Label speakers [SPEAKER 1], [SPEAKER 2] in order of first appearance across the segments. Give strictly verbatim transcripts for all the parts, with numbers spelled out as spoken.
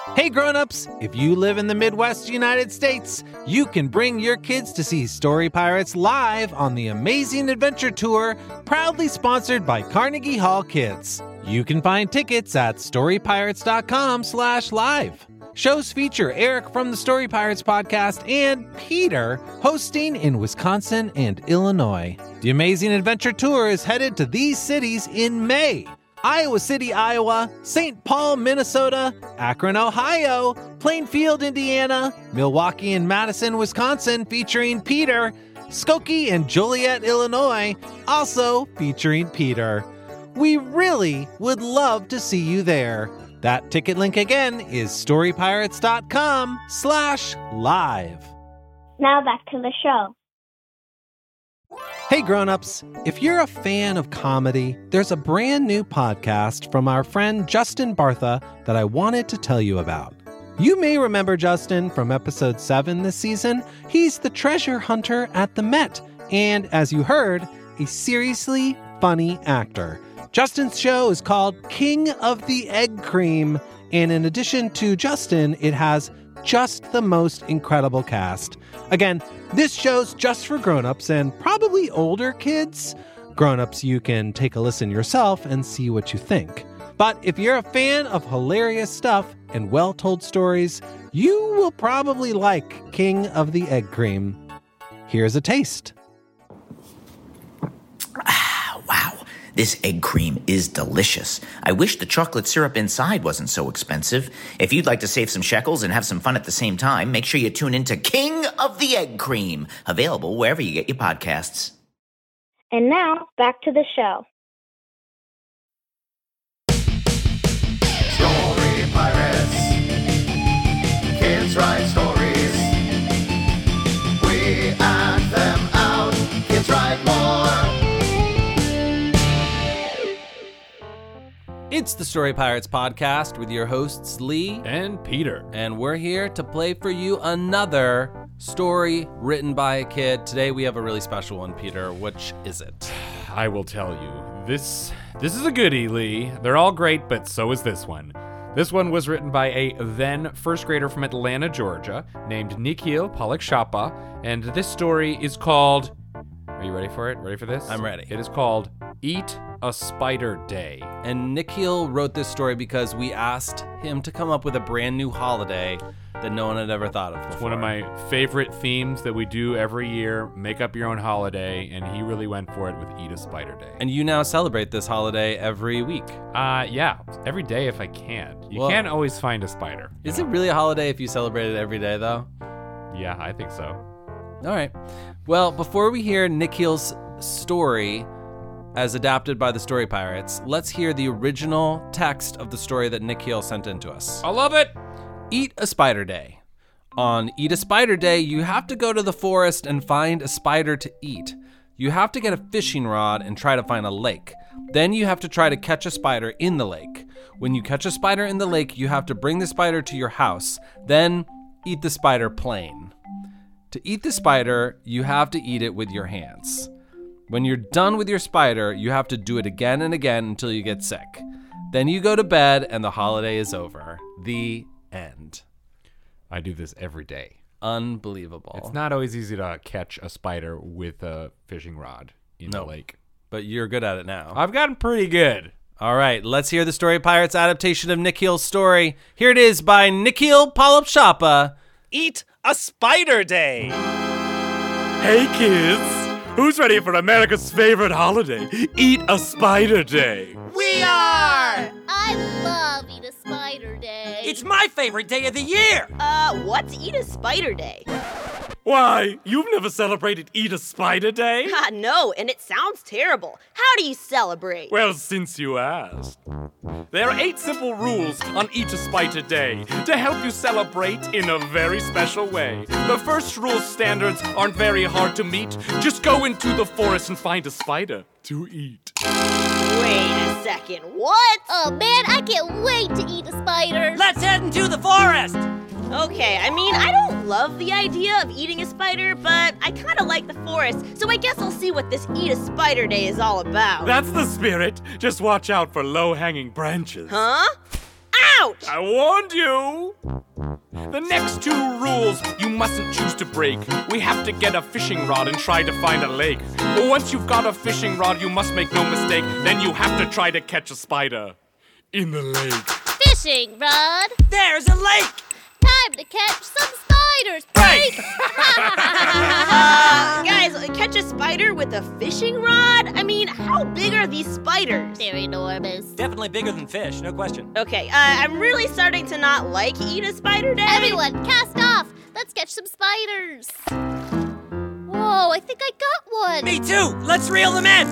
[SPEAKER 1] Hey grown-ups, if you live in the Midwest United States, you can bring your kids to see Story Pirates live on the Amazing Adventure Tour, proudly sponsored by Carnegie Hall Kids. You can find tickets at storypirates.com slash live. Shows feature Eric from the Story Pirates podcast and Peter hosting in Wisconsin and Illinois. The Amazing Adventure Tour is headed to these cities in May: Iowa City, Iowa, Saint Paul, Minnesota, Akron, Ohio, Plainfield, Indiana, Milwaukee and Madison, Wisconsin, featuring Peter, Skokie and Joliet, Illinois, also featuring Peter. We really would love to see you there. That ticket link again is storypirates.com slash live.
[SPEAKER 2] Now back to the show.
[SPEAKER 1] Hey grown-ups, if you're a fan of comedy, there's a brand new podcast from our friend Justin Bartha that I wanted to tell you about. You may remember Justin from episode seven this season. He's the treasure hunter at the Met, and as you heard, a seriously funny actor. Justin's show is called King of the Egg Cream, and in addition to Justin, it has just the most incredible cast. Again, this show's just for grown-ups and probably older kids. Grown-ups, you can take a listen yourself and see what you think. But if you're a fan of hilarious stuff and well-told stories, you will probably like King of the Egg Cream. Here's a taste.
[SPEAKER 3] Wow, this egg cream is delicious. I wish the chocolate syrup inside wasn't so expensive. If you'd like to save some shekels and have some fun at the same time, make sure you tune in to King of the Egg Cream, available wherever you get your podcasts.
[SPEAKER 2] And now, back to the show.
[SPEAKER 4] Story Pirates. Kids write stories. We act them out. Kids write more.
[SPEAKER 1] It's the Story Pirates podcast with your hosts Lee
[SPEAKER 5] and Peter.
[SPEAKER 1] And we're here to play for you another story written by a kid. Today we have a really special one, Peter. Which is it?
[SPEAKER 5] I will tell you. This this is a goodie, Lee. They're all great, but so is this one. This one was written by a then first grader from Atlanta, Georgia, named Nikhil Palakshapa, and this story is called... Are you ready for it? Ready for this?
[SPEAKER 1] I'm ready.
[SPEAKER 5] It is called Eat a Spider Day.
[SPEAKER 1] And Nikhil wrote this story because we asked him to come up with a brand new holiday that no one had ever thought of before.
[SPEAKER 5] It's one of my favorite themes that we do every year, make up your own holiday, and he really went for it with Eat a Spider Day.
[SPEAKER 1] And you now celebrate this holiday every week.
[SPEAKER 5] Uh, yeah, every day if I can. You
[SPEAKER 1] well,
[SPEAKER 5] can't always find a spider.
[SPEAKER 1] Is
[SPEAKER 5] know?
[SPEAKER 1] it really a holiday if you celebrate it every day, though?
[SPEAKER 5] Yeah, I think so.
[SPEAKER 1] All right. Well, before we hear Nikhil's story as adapted by the Story Pirates, let's hear the original text of the story that Nikhil sent in to us.
[SPEAKER 5] I love it!
[SPEAKER 1] Eat a Spider Day. On Eat a Spider Day, you have to go to the forest and find a spider to eat. You have to get a fishing rod and try to find a lake. Then you have to try to catch a spider in the lake. When you catch a spider in the lake, you have to bring the spider to your house. Then eat the spider plain. To eat the spider, you have to eat it with your hands. When you're done with your spider, you have to do it again and again until you get sick. Then you go to bed and the holiday is over. The end.
[SPEAKER 5] I do this every day.
[SPEAKER 1] Unbelievable.
[SPEAKER 5] It's not always easy to catch a spider with a fishing rod in
[SPEAKER 1] no,
[SPEAKER 5] the lake.
[SPEAKER 1] But you're good at it now.
[SPEAKER 5] I've gotten pretty good.
[SPEAKER 1] All right, let's hear the Story Pirates adaptation of Nikhil's story. Here it is by Nikhil Palakshapa. Eat a Spider Day.
[SPEAKER 5] Hey kids, who's ready for America's favorite holiday? Eat a Spider Day.
[SPEAKER 6] We are!
[SPEAKER 7] I love Eat a Spider Day.
[SPEAKER 6] It's my favorite day of the year.
[SPEAKER 8] Uh, what's Eat a Spider Day?
[SPEAKER 5] Why, you've never celebrated Eat a Spider Day?
[SPEAKER 8] Ah, no, and it sounds terrible. How do you celebrate?
[SPEAKER 5] Well, since you asked. There are eight simple rules on Eat a Spider Day to help you celebrate in a very special way. The first rule standards aren't very hard to meet. Just go into the forest and find a spider to eat.
[SPEAKER 8] Wait a second, what?
[SPEAKER 7] Oh man, I can't wait to eat a spider.
[SPEAKER 6] Let's head into the forest.
[SPEAKER 8] Okay, I mean, I don't love the idea of eating a spider, but I kind of like the forest, so I guess I'll see what this Eat a Spider Day is all about.
[SPEAKER 5] That's the spirit. Just watch out for low-hanging branches.
[SPEAKER 8] Huh? Ouch!
[SPEAKER 5] I warned you! The next two rules you mustn't choose to break. We have to get a fishing rod and try to find a lake. Once you've got a fishing rod, you must make no mistake. Then you have to try to catch a spider in the lake.
[SPEAKER 7] Fishing rod.
[SPEAKER 6] There's a lake!
[SPEAKER 7] Time to catch some spiders. Break!
[SPEAKER 8] Uh, guys, catch a spider with a fishing rod? I mean, how big are these spiders?
[SPEAKER 7] They're enormous.
[SPEAKER 6] Definitely bigger than fish, no question.
[SPEAKER 8] Okay, uh, I'm really starting to not like Eat a Spider Day.
[SPEAKER 7] Everyone, cast off. Let's catch some spiders. Whoa, I think I got one.
[SPEAKER 6] Me too! Let's reel them in!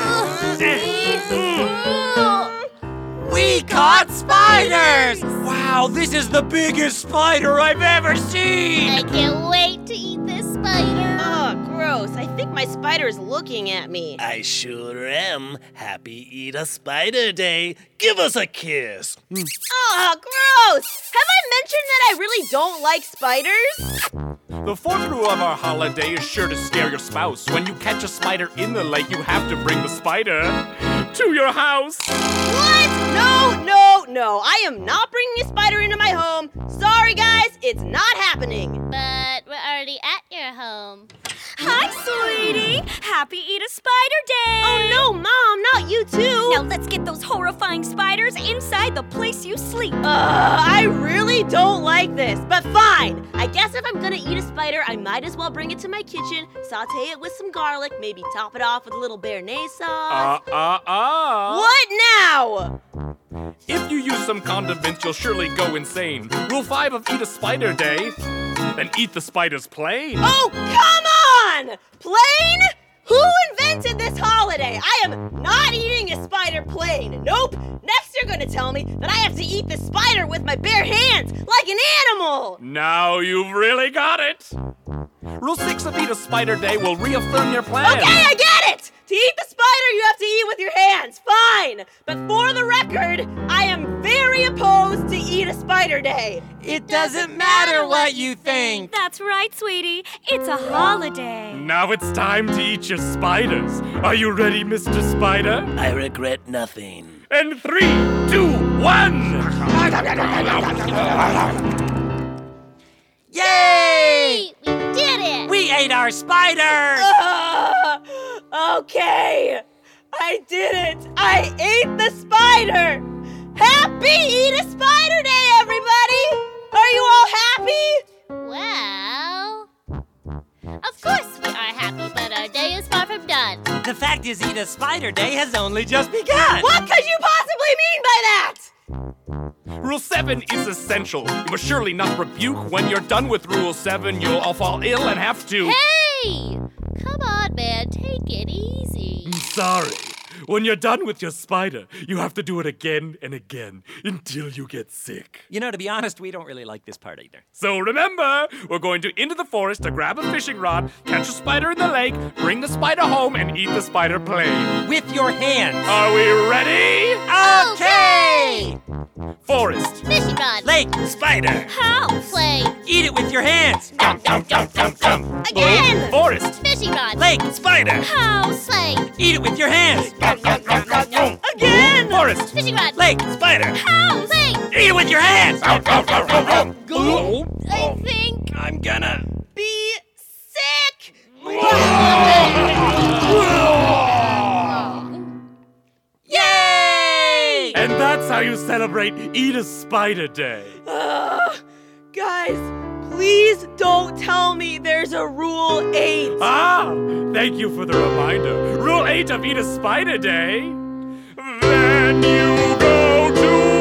[SPEAKER 6] We caught spiders! Wow, this is the biggest spider I've ever seen!
[SPEAKER 7] I can't wait to eat this spider.
[SPEAKER 8] Oh, gross. I think my spider's looking at me.
[SPEAKER 9] I sure am. Happy Eat a Spider Day. Give us a kiss.
[SPEAKER 8] Oh, gross! Have I mentioned that I really don't like spiders?
[SPEAKER 5] The fourth rule of our holiday is sure to scare your spouse. When you catch a spider in the lake, you have to bring the spider to your house.
[SPEAKER 8] What? No, no, no. I am not bringing a spider into my home. Sorry, guys. It's not happening.
[SPEAKER 7] But we're already at your home.
[SPEAKER 10] Hi, sweetie. Happy Eat a Spider Day.
[SPEAKER 8] Oh, no, Mom. Not you, too.
[SPEAKER 10] Now let's get those horrifying spiders inside the place you sleep.
[SPEAKER 8] Uh, I really don't like this, but fine. I guess if I'm gonna eat a spider, I might as well bring it to my kitchen, saute it with some garlic, maybe top it off with a little béarnaise sauce.
[SPEAKER 5] Uh, uh, uh.
[SPEAKER 8] What now?
[SPEAKER 5] If you use some condiments, you'll surely go insane. Rule five of Eat a Spider Day, then eat the spiders plain.
[SPEAKER 8] Oh, come on! Plain? Who invented this holiday? I am not eating a spider plain. Nope. Next you're gonna tell me that I have to eat the spider with my bare hands, like an animal.
[SPEAKER 5] Now you've really got it. Rule six of Eat a Spider Day will reaffirm your plan.
[SPEAKER 8] Okay, I get it! To eat the spider, you have to eat with your hands. Fine. But for the record, I am very opposed to Eat a Spider Day.
[SPEAKER 6] It doesn't matter what you think.
[SPEAKER 10] That's right, sweetie. It's a holiday.
[SPEAKER 5] Now it's time to eat your spiders. Are you ready, Mister Spider?
[SPEAKER 9] I regret nothing.
[SPEAKER 5] And three, two, one.
[SPEAKER 6] Yay!
[SPEAKER 7] We did it!
[SPEAKER 6] We ate our spider!
[SPEAKER 8] Uh, okay. I did it. I ate the spider. Happy Eat a Spider Day, everybody. Are you all happy?
[SPEAKER 7] Well, of course we are happy, but our day is far from done.
[SPEAKER 6] The fact is, Eat a Spider Day has only just begun!
[SPEAKER 8] What could you possibly mean by that?
[SPEAKER 5] Rule seven is essential. You must surely not rebuke. When you're done with Rule seven, you'll all fall ill and have to...
[SPEAKER 7] Hey! Come on, man. Take it easy.
[SPEAKER 5] Sorry. When you're done with your spider, you have to do it again and again until you get sick.
[SPEAKER 6] You know, to be honest, we don't really like this part either.
[SPEAKER 5] So remember, we're going to into the forest to grab a fishing rod, catch a spider in the lake, bring the spider home, and eat the spider plain.
[SPEAKER 6] With your hands.
[SPEAKER 5] Are we ready?
[SPEAKER 6] Okay!
[SPEAKER 5] Forest.
[SPEAKER 7] Fishing rod.
[SPEAKER 6] Lake.
[SPEAKER 9] Spider.
[SPEAKER 10] House.
[SPEAKER 7] Play.
[SPEAKER 6] Eat it with your hands.
[SPEAKER 5] Yum, yum, yum, yum, yum.
[SPEAKER 8] Again!
[SPEAKER 5] Forest.
[SPEAKER 7] Fishing rod.
[SPEAKER 6] Lake.
[SPEAKER 9] Spider.
[SPEAKER 10] House.
[SPEAKER 7] Play.
[SPEAKER 6] Eat it with your hands.
[SPEAKER 5] Yum, yum, yum, yum, yum.
[SPEAKER 8] Again!
[SPEAKER 5] Forest.
[SPEAKER 7] Fishing rod.
[SPEAKER 6] Lake.
[SPEAKER 9] Spider.
[SPEAKER 7] House. Play.
[SPEAKER 6] Eat it with your hands.
[SPEAKER 5] Yum, yum, yum, yum, yum.
[SPEAKER 6] Go.
[SPEAKER 7] I think.
[SPEAKER 9] I'm gonna.
[SPEAKER 8] Be sick!
[SPEAKER 6] Yay!
[SPEAKER 5] And that's how you celebrate Eat a Spider Day.
[SPEAKER 8] Uh, guys, please don't tell me there's a Rule eight.
[SPEAKER 5] Ah, thank you for the reminder. Rule eight of Eat a Spider Day. Then you go to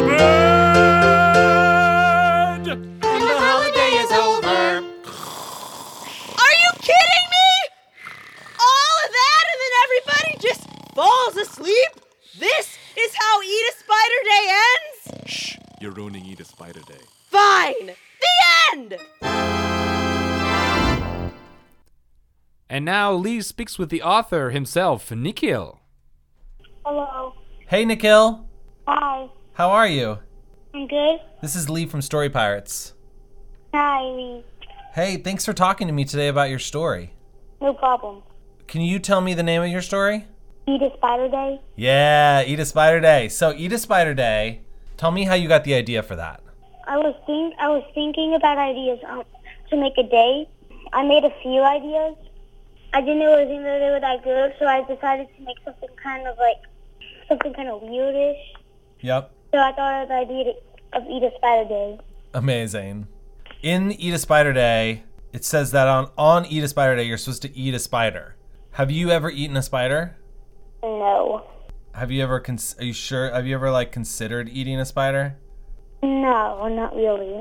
[SPEAKER 5] bed.
[SPEAKER 6] And the holiday is over.
[SPEAKER 8] Are you kidding me? All of that and then everybody just falls asleep? This is how Eat a Spider Day ends?
[SPEAKER 5] Shh, you're ruining Eat a Spider Day.
[SPEAKER 8] Fine. The end!
[SPEAKER 5] And now Lee speaks with the author himself, Nikhil.
[SPEAKER 2] Hello.
[SPEAKER 11] Hey, Nikhil.
[SPEAKER 2] Hi.
[SPEAKER 11] How are you?
[SPEAKER 2] I'm good.
[SPEAKER 11] This is Lee from Story Pirates.
[SPEAKER 2] Hi, Lee.
[SPEAKER 11] Hey, thanks for talking to me today about your story.
[SPEAKER 2] No problem.
[SPEAKER 11] Can you tell me the name of your story?
[SPEAKER 2] Eat a Spider Day?
[SPEAKER 11] Yeah, Eat a Spider Day. So, Eat a Spider Day Tell me how you got the idea for that.
[SPEAKER 2] I was think I was thinking about ideas um, to make a day. I made a few ideas. I didn't know it was either they were that good, so I decided to make something kind of like something kind of weirdish.
[SPEAKER 11] Yep.
[SPEAKER 2] So I thought of the idea of Eat a Spider Day.
[SPEAKER 11] Amazing. In Eat a Spider Day, it says that on, on Eat a Spider Day, you're supposed to eat a spider. Have you ever eaten a spider?
[SPEAKER 2] No.
[SPEAKER 11] Have you ever, cons- are you sure, have you ever like considered eating a spider?
[SPEAKER 2] No, not really.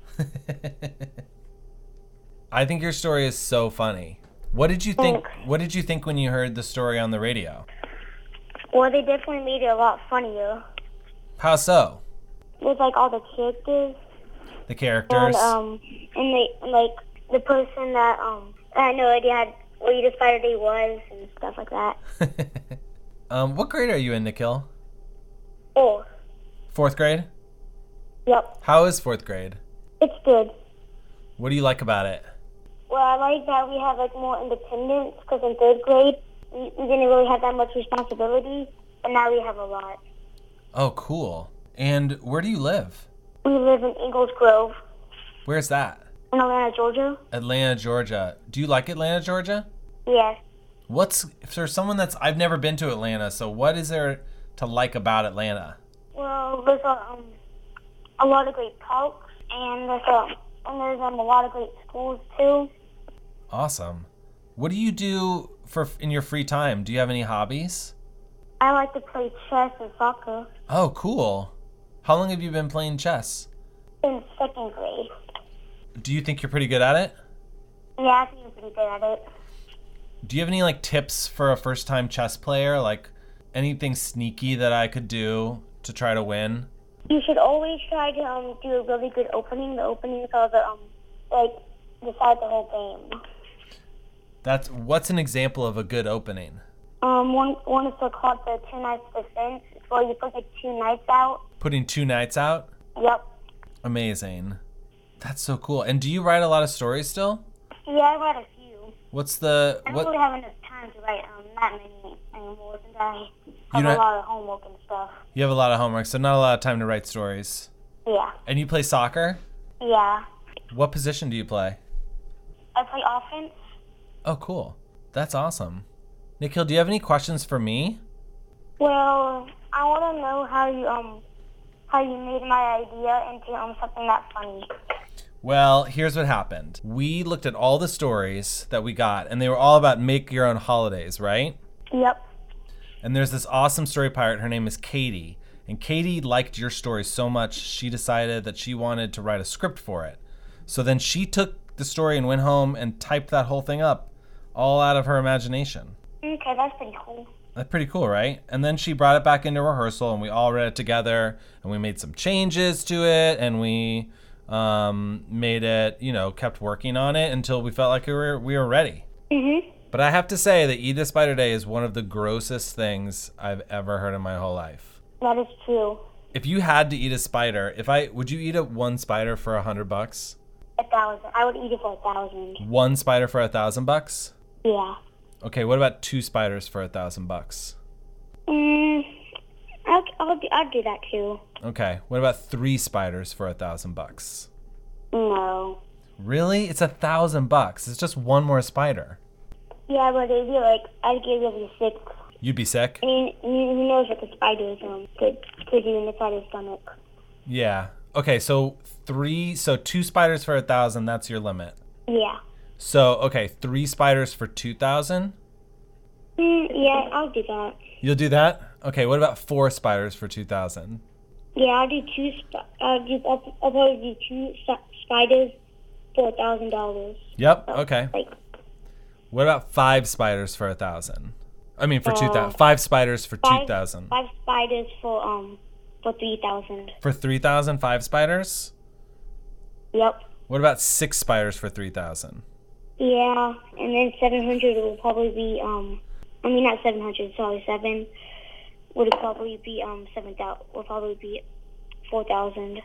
[SPEAKER 11] I think your story is so funny. What did you think,
[SPEAKER 2] Thanks.
[SPEAKER 11] what did you think when you heard the story on the radio?
[SPEAKER 2] Well, they definitely made it a lot funnier.
[SPEAKER 11] How so?
[SPEAKER 2] With like all the characters.
[SPEAKER 11] The characters?
[SPEAKER 2] And um, and they like the person that um, I had no idea had what Eat a Spider Day was and stuff like that.
[SPEAKER 11] um, what grade are you in, Nikhil?
[SPEAKER 2] Oh.
[SPEAKER 11] Fourth grade?
[SPEAKER 2] Yep.
[SPEAKER 11] How is fourth grade?
[SPEAKER 2] It's good.
[SPEAKER 11] What do you like about it?
[SPEAKER 2] Well, I like that we have like more independence because in third grade we, we didn't really have that much responsibility, but now we have a lot.
[SPEAKER 11] Oh, cool. And where do you live?
[SPEAKER 2] We live in Ingalls Grove.
[SPEAKER 11] Where's that?
[SPEAKER 2] In Atlanta, Georgia.
[SPEAKER 11] Atlanta, Georgia. Do you like Atlanta, Georgia?
[SPEAKER 2] Yes.
[SPEAKER 11] What's, for someone that's, I've never been to Atlanta, so what is there to like about Atlanta?
[SPEAKER 2] Well, there's a, um, a lot of great parks, and there's, a, and there's um, a lot of great schools, too.
[SPEAKER 11] Awesome. What do you do for in your free time? Do you have any hobbies?
[SPEAKER 2] I like to play chess and soccer.
[SPEAKER 11] Oh, cool. How long have you been playing chess?
[SPEAKER 2] In second grade.
[SPEAKER 11] Do you think you're pretty good at it?
[SPEAKER 2] Yeah, I think I'm pretty good at it.
[SPEAKER 11] Do you have any like tips for a first-time chess player? Like anything sneaky that I could do to try to win?
[SPEAKER 2] You should always try to um, do a really good opening. The opening is all the um, like decide the whole game.
[SPEAKER 11] That's what's an example of a good opening?
[SPEAKER 2] Um, one one is called the two knights defense. It's where you put the two knights out.
[SPEAKER 11] Putting two knights out?
[SPEAKER 2] Yep.
[SPEAKER 11] Amazing. That's so cool. And do you write a lot of stories still?
[SPEAKER 2] Yeah, I write a few.
[SPEAKER 11] What's the
[SPEAKER 2] I don't
[SPEAKER 11] what?
[SPEAKER 2] really have enough time to write um that many anymore since I
[SPEAKER 11] You
[SPEAKER 2] have a
[SPEAKER 11] don't-
[SPEAKER 2] lot of homework and stuff.
[SPEAKER 11] You have a lot of homework, so not a lot of time to write stories.
[SPEAKER 2] Yeah.
[SPEAKER 11] And you play soccer?
[SPEAKER 2] Yeah.
[SPEAKER 11] What position do you play?
[SPEAKER 2] I play offense.
[SPEAKER 11] Oh, cool. That's awesome. Nikhil, do you have any questions for me?
[SPEAKER 2] Well, I want to know how you um how you made my idea into um something that funny.
[SPEAKER 11] Well, here's what happened. We looked at all the stories that we got, and they were all about make your own holidays, right?
[SPEAKER 2] Yep.
[SPEAKER 11] And there's this awesome story pirate. Her name is Katie. And Katie liked your story so much, she decided that she wanted to write a script for it. So then she took the story and went home and typed that whole thing up, all out of her imagination.
[SPEAKER 2] Okay, that's pretty cool.
[SPEAKER 11] That's pretty cool, right? And then she brought it back into rehearsal, and we all read it together, and we made some changes to it, and we um, made it, you know, kept working on it until we felt like we were, we were ready.
[SPEAKER 2] Mm-hmm.
[SPEAKER 11] But I have to say that Eat a Spider Day is one of the grossest things I've ever heard in my whole life.
[SPEAKER 2] That is true.
[SPEAKER 11] If you had to eat a spider, if I would you eat a one spider for a hundred bucks?
[SPEAKER 2] A thousand. I would eat it for a thousand.
[SPEAKER 11] One spider for a thousand bucks?
[SPEAKER 2] Yeah.
[SPEAKER 11] Okay, what about two spiders for a thousand bucks?
[SPEAKER 2] Mm, I'll, I'll, do, I'll do that too.
[SPEAKER 11] Okay, what about three spiders for a thousand bucks?
[SPEAKER 2] No.
[SPEAKER 11] Really? It's a thousand bucks. It's just one more spider.
[SPEAKER 2] Yeah, but it'd be like, I'd give you six.
[SPEAKER 11] You'd be sick?
[SPEAKER 2] I mean, who knows what the spiders um, could, could do inside his stomach.
[SPEAKER 11] Yeah. Okay, so three, so two spiders for a thousand, that's your limit.
[SPEAKER 2] Yeah.
[SPEAKER 11] So, okay, three spiders for two thousand?
[SPEAKER 2] Mm, yeah, I'll do that.
[SPEAKER 11] You'll do that? Okay, what about four spiders for two thousand?
[SPEAKER 2] Yeah, I'll do two, sp- I'll, do, I'll, I'll probably do two sp- spiders for a thousand dollars.
[SPEAKER 11] Yep, okay.
[SPEAKER 2] Like,
[SPEAKER 11] What about five spiders for a thousand? I mean, for
[SPEAKER 2] Uh,
[SPEAKER 11] two thousand. Five spiders for
[SPEAKER 2] five-
[SPEAKER 11] two thousand.
[SPEAKER 2] Five spiders for, um, for three thousand.
[SPEAKER 11] For three thousand, five spiders?
[SPEAKER 2] Yep.
[SPEAKER 11] What about six spiders for three thousand?
[SPEAKER 2] Yeah, and then seven hundred will probably be, um, I mean, not seven hundred, sorry, seven would probably be, um, seven thousand, will probably be four thousand.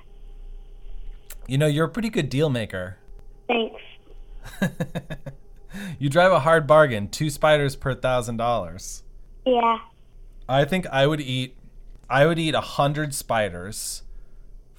[SPEAKER 11] You know, you're a pretty good deal maker.
[SPEAKER 2] Thanks.
[SPEAKER 11] You drive a hard bargain, two spiders per thousand dollars.
[SPEAKER 2] Yeah.
[SPEAKER 11] I think I would eat, I would eat a hundred spiders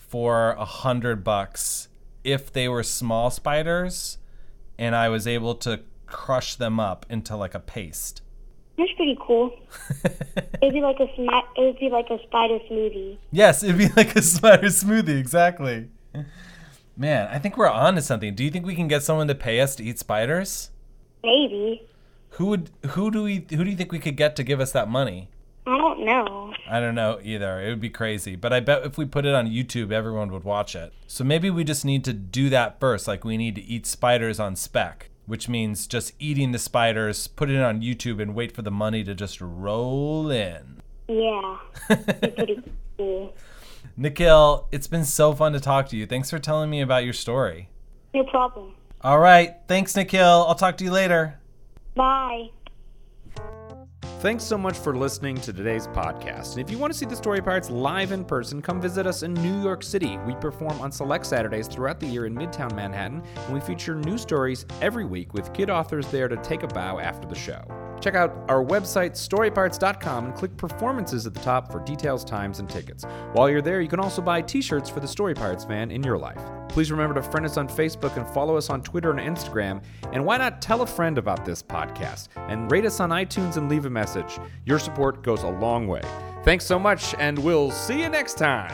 [SPEAKER 11] for a hundred bucks if they were small spiders and I was able to crush them up into like a paste.
[SPEAKER 2] That's pretty cool. It'd be like a sma- it would be like a spider smoothie.
[SPEAKER 11] Yes, it'd be like a spider smoothie, exactly. Man, I think we're on to something. Do you think we can get someone to pay us to eat spiders?
[SPEAKER 2] Maybe.
[SPEAKER 11] Who would who do we who do you think we could get to give us that money?
[SPEAKER 2] I don't know.
[SPEAKER 11] I don't know either. It would be crazy. But I bet if we put it on YouTube, everyone would watch it. So maybe we just need to do that first. Like we need to eat spiders on spec, which means just eating the spiders, put it on YouTube, and wait for the money to just roll in.
[SPEAKER 2] Yeah. It's pretty cool.
[SPEAKER 11] Nikhil, it's been so fun to talk to you. Thanks for telling me about your story.
[SPEAKER 2] No problem.
[SPEAKER 11] All right. Thanks, Nikhil. I'll talk to you later.
[SPEAKER 2] Bye.
[SPEAKER 5] Thanks so much for listening to today's podcast. And if you want to see the Story Pirates live in person, come visit us in New York City. We perform on select Saturdays throughout the year in Midtown Manhattan, and we feature new stories every week with kid authors there to take a bow after the show. Check out our website, story pirates dot com, and click Performances at the top for details, times, and tickets. While you're there, you can also buy t-shirts for the Story Pirates fan in your life. Please remember to friend us on Facebook and follow us on Twitter and Instagram. And why not tell a friend about this podcast and rate us on iTunes and leave a message. Your support goes a long way. Thanks so much, and we'll see you next time.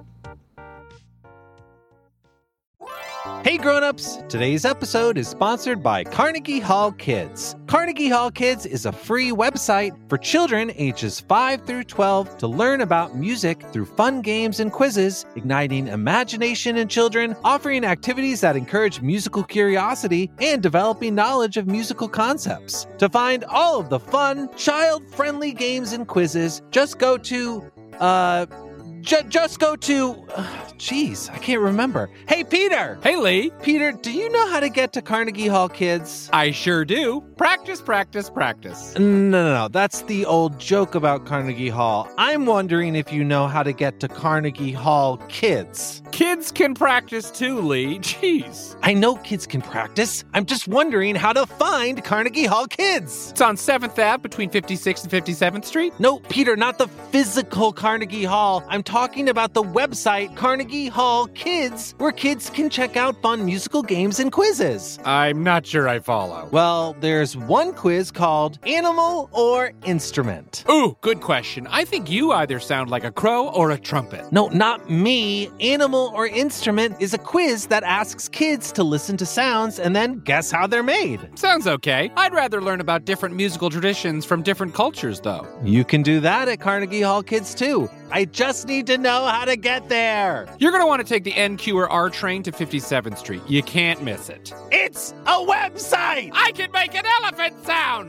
[SPEAKER 1] Hey grown-ups, today's episode is sponsored by Carnegie Hall Kids. Carnegie Hall Kids is a free website for children ages five through twelve to learn about music through fun games and quizzes, igniting imagination in children, offering activities that encourage musical curiosity, and developing knowledge of musical concepts. To find all of the fun, child-friendly games and quizzes, just go to, uh... J- just go to... Jeez, uh, I can't remember. Hey, Peter!
[SPEAKER 6] Hey, Lee!
[SPEAKER 1] Peter, do you know how to get to Carnegie Hall Kids?
[SPEAKER 6] I sure do. Practice, practice, practice.
[SPEAKER 1] No, no, no. That's the old joke about Carnegie Hall. I'm wondering if you know how to get to Carnegie Hall Kids.
[SPEAKER 6] Kids can practice too, Lee. Jeez.
[SPEAKER 1] I know kids can practice. I'm just wondering how to find Carnegie Hall Kids.
[SPEAKER 6] It's on seventh Avenue between fifty-sixth and fifty-seventh Street.
[SPEAKER 1] No, Peter, not the physical Carnegie Hall. I'm talking about the website Carnegie Hall Kids, where kids can check out fun musical games and quizzes.
[SPEAKER 6] I'm not sure I follow.
[SPEAKER 1] Well, there's one quiz called Animal or Instrument.
[SPEAKER 6] Ooh, good question. I think you either sound like a crow or a trumpet.
[SPEAKER 1] No, not me. Animal or Instrument is a quiz that asks kids to listen to sounds and then guess how they're made.
[SPEAKER 6] Sounds okay. I'd rather learn about different musical traditions from different cultures, though.
[SPEAKER 1] You can do that at Carnegie Hall Kids, too. I just need to know how to get there.
[SPEAKER 6] You're going to want to take the N Q or R train to fifty-seventh Street. You can't miss it.
[SPEAKER 1] It's a website!
[SPEAKER 6] I can make an elephant sound!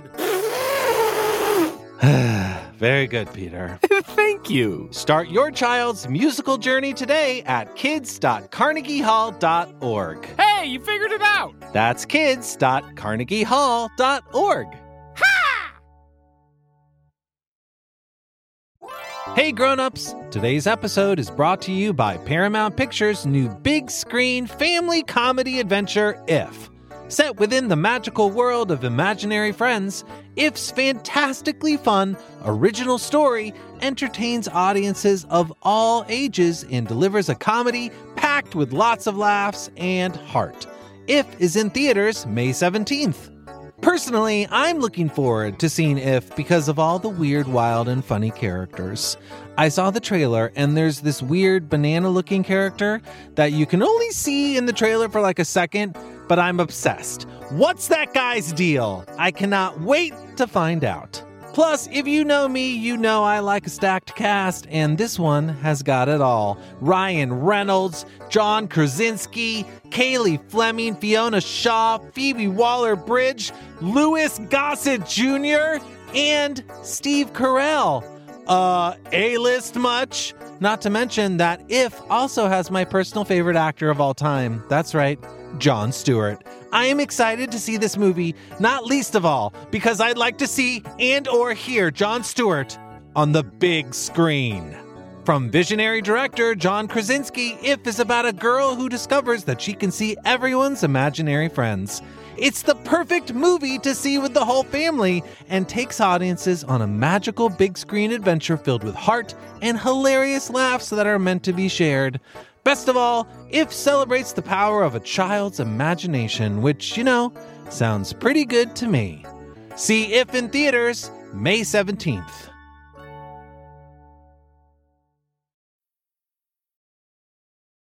[SPEAKER 1] Very good, Peter.
[SPEAKER 6] Thank you.
[SPEAKER 1] Start your child's musical journey today at kids dot carnegie hall dot org.
[SPEAKER 6] Hey, you figured it out!
[SPEAKER 1] That's kids dot carnegie hall dot org. Hey grown-ups, today's episode is brought to you by Paramount Pictures' new big screen family comedy adventure, If. Set within the magical world of imaginary friends, If's fantastically fun, original story entertains audiences of all ages and delivers a comedy packed with lots of laughs and heart. If is in theaters May seventeenth. Personally, I'm looking forward to seeing If because of all the weird, wild, and funny characters. I saw the trailer, and there's this weird banana-looking character that you can only see in the trailer for like a second, but I'm obsessed. What's that guy's deal? I cannot wait to find out. Plus, if you know me, you know I like a stacked cast, and this one has got it all. Ryan Reynolds, John Krasinski, Kaylee Fleming, Fiona Shaw, Phoebe Waller-Bridge, Louis Gossett Junior, and Steve Carell. Uh, A-list much? Not to mention that If also has my personal favorite actor of all time. That's right, Jon Stewart. I am excited to see this movie, not least of all, because I'd like to see and or hear Jon Stewart on the big screen. From visionary director John Krasinski, If is about a girl who discovers that she can see everyone's imaginary friends. It's the perfect movie to see with the whole family and takes audiences on a magical big screen adventure filled with heart and hilarious laughs that are meant to be shared. Best of all, If celebrates the power of a child's imagination, which, you know, sounds pretty good to me. See If in theaters May seventeenth.